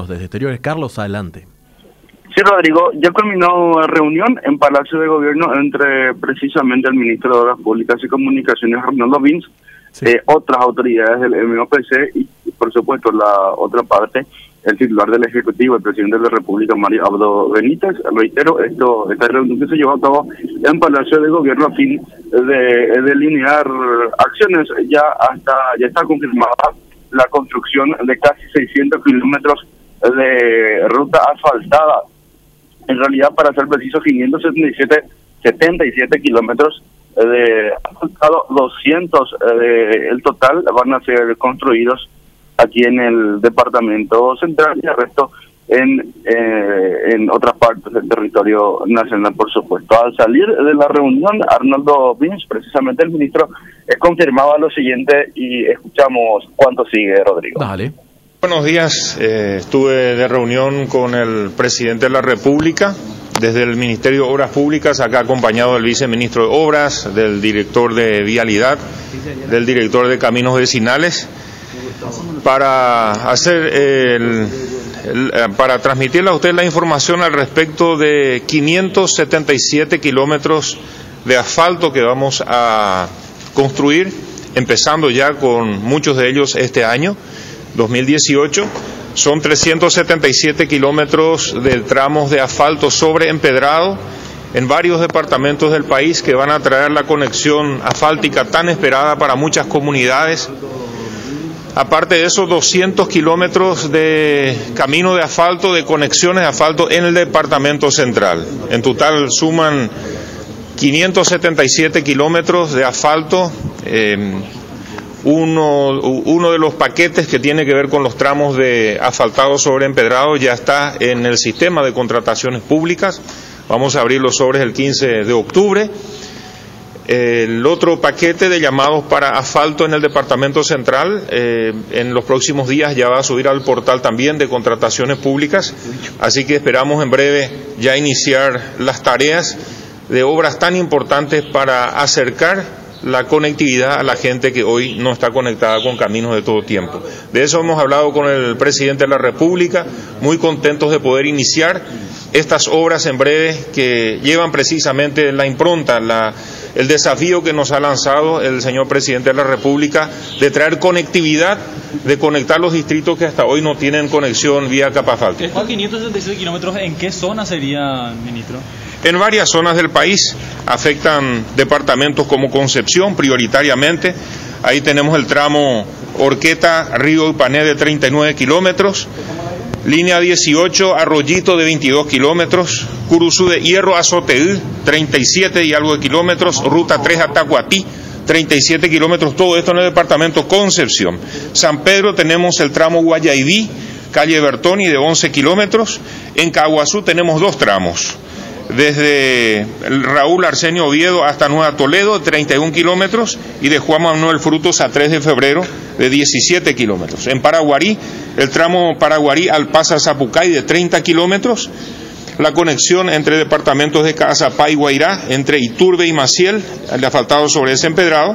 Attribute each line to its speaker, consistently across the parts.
Speaker 1: nosotros desde Exteriores. Carlos, adelante.
Speaker 2: Sí, Rodrigo, ya culminó reunión en Palacio de Gobierno entre precisamente el ministro de Obras Públicas y Comunicaciones, Arnoldo Vins, sí, otras autoridades del MOPC y, por supuesto, la otra parte, el titular del Ejecutivo, el presidente de la República, Mario Abdo Benítez. Reitero, esta reunión que se llevó a cabo en Palacio de Gobierno a fin de delinear acciones. Ya está confirmada la construcción de casi 600 kilómetros de ruta asfaltada. En realidad, para ser preciso, 577 kilómetros de asfaltado, 200 el total van a ser construidos aquí en el departamento central y el resto en otras partes del territorio nacional, por supuesto. Al salir de la reunión, Arnoldo Vins, precisamente el ministro, confirmaba lo siguiente y escuchamos cuánto sigue, Rodrigo.
Speaker 1: Dale.
Speaker 3: Buenos días, estuve de reunión con el presidente de la República desde el Ministerio de Obras Públicas, acá acompañado del viceministro de Obras, del director de Vialidad, del director de Caminos Vecinales, para para transmitirle a usted la información al respecto de 577 kilómetros de asfalto que vamos a construir, empezando ya con muchos de ellos este año 2018, son 377 kilómetros de tramos de asfalto sobre empedrado en varios departamentos del país que van a traer la conexión asfáltica tan esperada para muchas comunidades. Aparte de esos 200 kilómetros de camino de asfalto, de conexiones de asfalto en el departamento central. En total suman 577 kilómetros de asfalto. Uno de los paquetes que tiene que ver con los tramos de asfaltado sobre empedrado ya está en el sistema de contrataciones públicas. Vamos a abrir los sobres el 15 de octubre. El otro paquete de llamados para asfalto en el departamento central, en los próximos días ya va a subir al portal también de contrataciones públicas. Así que esperamos en breve ya iniciar las tareas de obras tan importantes para acercar la conectividad a la gente que hoy no está conectada con caminos de todo tiempo. De eso hemos hablado con el presidente de la República, muy contentos de poder iniciar estas obras en breve que llevan precisamente la impronta, el desafío que nos ha lanzado el señor presidente de la República de traer conectividad, de conectar los distritos que hasta hoy no tienen conexión vía capa asfáltica.
Speaker 4: ¿Estos 577 kilómetros en qué zona sería, ministro?
Speaker 3: En varias zonas del país, afectan departamentos como Concepción prioritariamente. Ahí tenemos el tramo Horqueta-Río Ipané de 39 kilómetros, línea 18 Arroyito de 22 kilómetros, Curuzú de Hierro a Soteú 37 y algo de kilómetros, ruta 3 a Tacuatí 37 kilómetros, todo esto en el departamento Concepción. San Pedro tenemos el tramo Guayaibí, calle Bertoni de 11 kilómetros, en Caguazú tenemos dos tramos, desde Raúl Arsenio Oviedo hasta Nueva Toledo, 31 kilómetros, y de Juan Manuel Frutos a 3 de febrero, de 17 kilómetros. En Paraguarí, el tramo Paraguarí Alpasa Zapucay de 30 kilómetros, la conexión entre departamentos de Cazapá y Guairá, entre Iturbe y Maciel, el asfaltado sobre ese empedrado.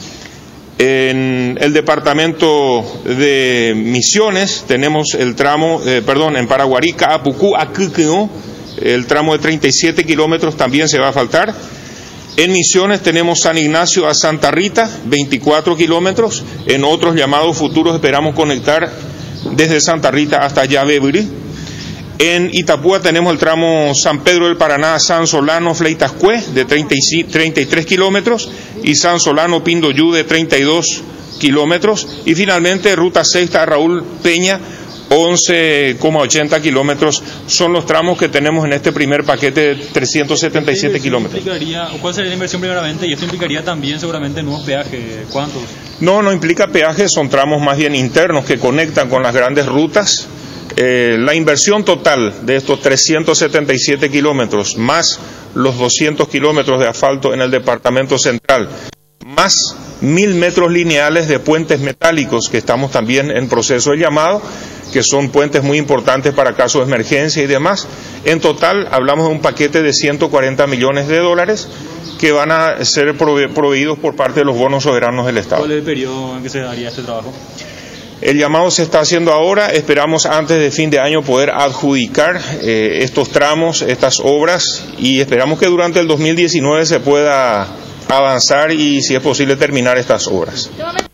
Speaker 3: En el departamento de Misiones tenemos el tramo, en Paraguarí, Caapucú a Cuqueó, el tramo de 37 kilómetros también se va a faltar. En Misiones tenemos San Ignacio a Santa Rita, 24 kilómetros. En otros llamados futuros esperamos conectar desde Santa Rita hasta Llaveburí. En Itapúa tenemos el tramo San Pedro del Paraná a San Solano Fleitascue de 33 kilómetros y San Solano Pindoyú de 32 kilómetros. Y finalmente ruta sexta a Raúl Peña, 11,80 kilómetros son los tramos que tenemos en este primer paquete de 377 kilómetros.
Speaker 4: ¿Cuál sería la inversión primeramente? Y esto implicaría también seguramente nuevos peajes. ¿Cuántos?
Speaker 3: No implica peajes, son tramos más bien internos que conectan con las grandes rutas. La inversión total de estos 377 kilómetros, más los 200 kilómetros de asfalto en el departamento central, más 1000 metros lineales de puentes metálicos que estamos también en proceso de llamado, que son puentes muy importantes para casos de emergencia y demás. En total hablamos de un paquete de 140 millones de dólares que van a ser proveídos por parte de los bonos soberanos del Estado.
Speaker 4: ¿Cuál es el periodo en que se daría este trabajo?
Speaker 3: El llamado se está haciendo ahora, esperamos antes de fin de año poder adjudicar estos tramos, estas obras, y esperamos que durante el 2019 se pueda avanzar y, si es posible, terminar estas obras.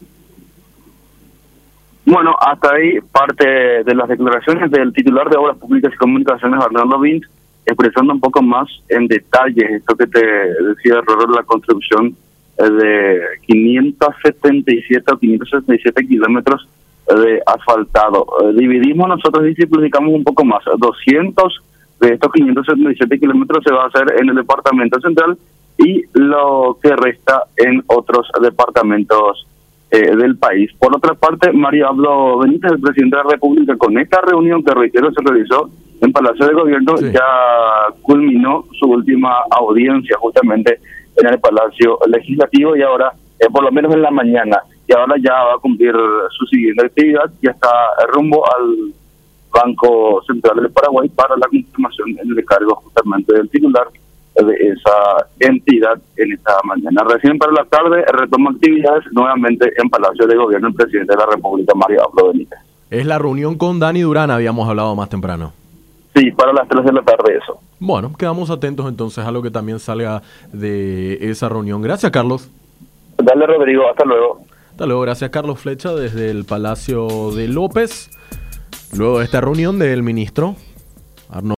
Speaker 2: Bueno, hasta ahí parte de las declaraciones del titular de Obras Públicas y Comunicaciones, Arnoldo Vins, expresando un poco más en detalle esto que te decía, la construcción de 577 o 567 kilómetros de asfaltado. Dividimos nosotros y simplificamos un poco más. 200 de estos 577 kilómetros se va a hacer en el departamento central y lo que resta en otros departamentos del país. Por otra parte, Mario Abdo Benítez, el presidente de la República, con esta reunión que, reitero, se realizó en Palacio de Gobierno, sí, ya culminó su última audiencia justamente en el Palacio Legislativo, y ahora, por lo menos en la mañana, y ahora ya va a cumplir su siguiente actividad, ya está rumbo al Banco Central del Paraguay para la confirmación en el cargo justamente del titular de esa entidad en esta mañana. Recién para la tarde retoma actividades nuevamente en Palacio de Gobierno el presidente de la República, Mario Abdo Benítez.
Speaker 1: Es la reunión con Dani Durán, habíamos hablado más temprano.
Speaker 2: Sí, para las 3 de la tarde eso.
Speaker 1: Bueno, quedamos atentos entonces a lo que también salga de esa reunión. Gracias, Carlos.
Speaker 2: Dale, Rodrigo, hasta luego.
Speaker 1: Hasta luego, gracias, Carlos Flecha, desde el Palacio de López. Luego de esta reunión del ministro Arnoldo